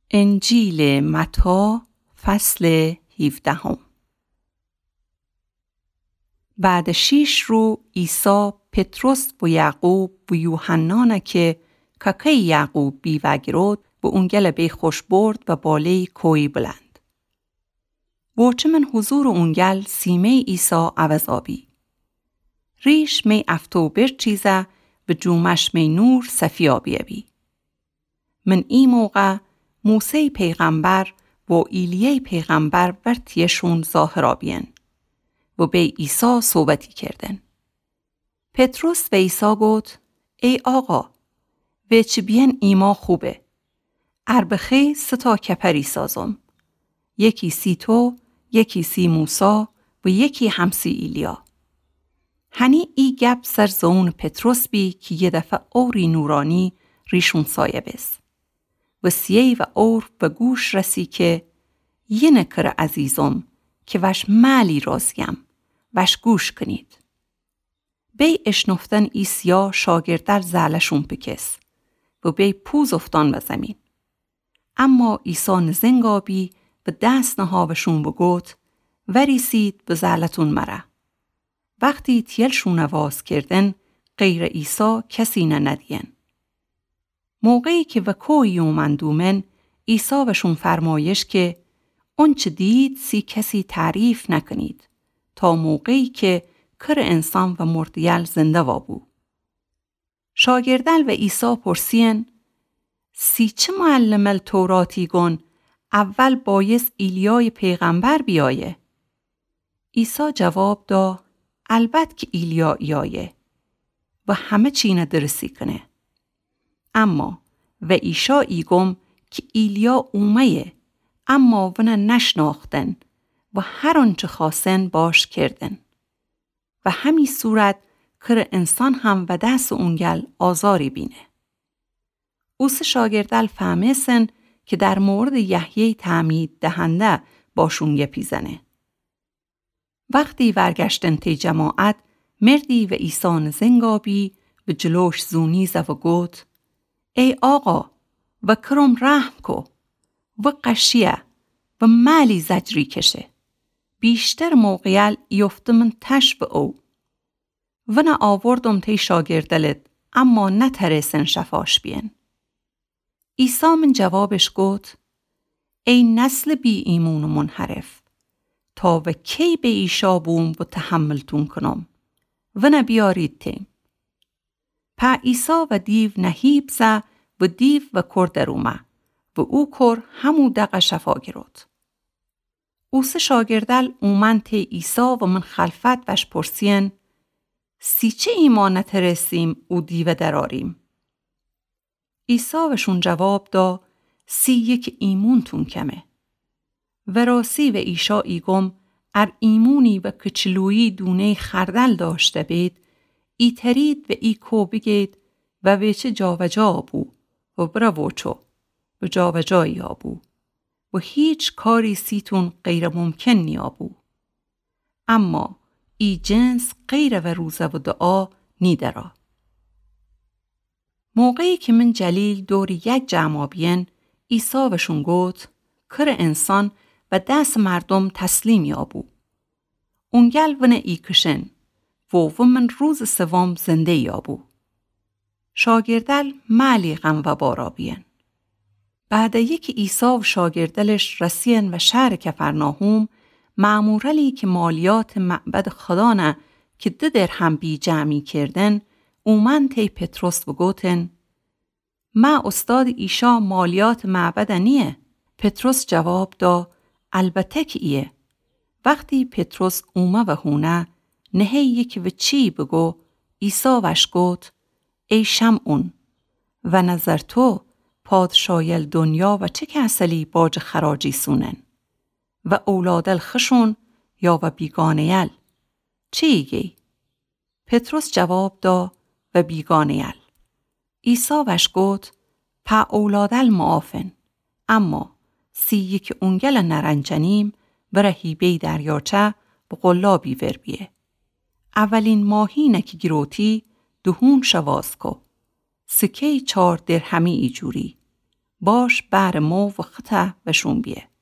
انجیل متی فصل 17. بعد 6 روز عیسی پتروس و یعقوب و یوحنا که کاکای یعقوب بیوگرود و اونگل بی خوش برد و بالای کوی بلند. وچمن حضور اونگل سیمه عیسی عوضابی. ریش می افتو برچیزه و جومش می نور صفیابیه بی. من این موقع موسی پیغمبر و ایلیای پیغمبر برتیشون ظاهرا بین و به عیسی صحبتی کردن. پتروس به عیسی گفت: ای آقا، وچ بین ایما خوبه. اربخی 3 کپری سازم. یکی سی تو، یکی سی موسا و یکی همسی ایلیا. هنی ای گپ سر زون پتروس بی که یه دفعه اوری نورانی ریشون سایه بس. و سیه و اور و گوش رسی که یه نکر عزیزم که وش مالی رازیم وش گوش کنید. بی اشنفتن ای سیا شاگردر زعلشون بکس و بی پوز افتان به زمین. اما عیسی نزنگابی و دست نهاوشون بگوت وریسید به زعلتون مره. وقتی تیلشون نواز کردن غیر عیسی کسی ندین. موقعی که وکوی اومندومن عیسی وشون فرمایش که اون چه دید سی کسی تعریف نکنید تا موقعی که کر انسان و مردیل زنده وابو. شاگردل و عیسی پرسین سی چه معلم التوراتی گن اول بایست ایلیای پیغمبر بیایه؟ عیسی جواب دا البته که ایلیا ایایه و همه چینه درسی کنه. اما و ایشا ایگم که ایلیا اومه اما ونه نشناختن و هر آنچه خواستن باش کردن. و همین صورت کر انسان هم و دست اونگل آزاری بینه. اوس شاگردل فهمیسن که در مورد یحیی تعمید دهنده باشون گپی زنه. وقتی ورگشتن تی جماعت مردی و عیسی زنگابی و جلوش زونیزه و گوت ای آقا و کرم رحم کو و قشیه و مالی زجری کشه. بیشتر موقعیل یفتمن تش به او. و نه آوردم تی شاگردلت اما نه ترسن شفاش بین. عیسی من جوابش گوت ای نسل بی ایمون و منحرف تا و کی به ایشا بوم و تحملتون کنم و نه بیارید تیم. پا عیسی و دیو نهیب زه و دیو و کردر اومه و او کر همو دقه شفا گرد. اوس شاگردل اومن تی عیسی و من خلفت وش پرسین سی چه ایمانت رسیم او دیو دراریم؟ عیسی وشون جواب دا سی یک ایمونتون کمه. و راسی و ایشا ایگم ار ایمونی و کچلویی دونه خردل داشته بید ای ترید و ای کو بگید و ویچه جا و جا بو و براوچو و جا و جایی آبو و هیچ کاری سیتون غیر ممکن نیابو. اما ای جنس غیر و روزه و دعا نیدرا. موقعی که من جلیل دوری یک جمع بین عیسی وشون گوت کر انسان و دست مردم تسلیم یابو. اونگل ونه ای کشن و من روز سوم زنده یابو. شاگردل مالی غم و بارا بین. بعد یکی عیسی و شاگردلش رسین و شهر کفرناهوم مأمورلی که مالیات معبد خدانه که 2 درهم بی جمعی کردن اومن تی پتروس و گوتن ما استاد ایشا مالیات معبد نیه. پتروس جواب دا البته که ایه. وقتی پتروس اومه و هونه نهی یک و چی بگو عیسی وش گوت ای شمعون و نظر تو پادشایل دنیا و چه کسلی باج خراجی سونن و اولادل خشون یا و بیگانیل چه ایگی؟ پتروس جواب دا و بیگانیل. عیسی وش گوت پا اولادل معافن اما سی یک اونگل نرنجنیم بره هیبه دریاچه به قلابی وربیه. اولین ماهی نکی گروتی 2 شواز کو. سکه 4 درهمی ایجوری باش بر مو و خطه و شنبیه.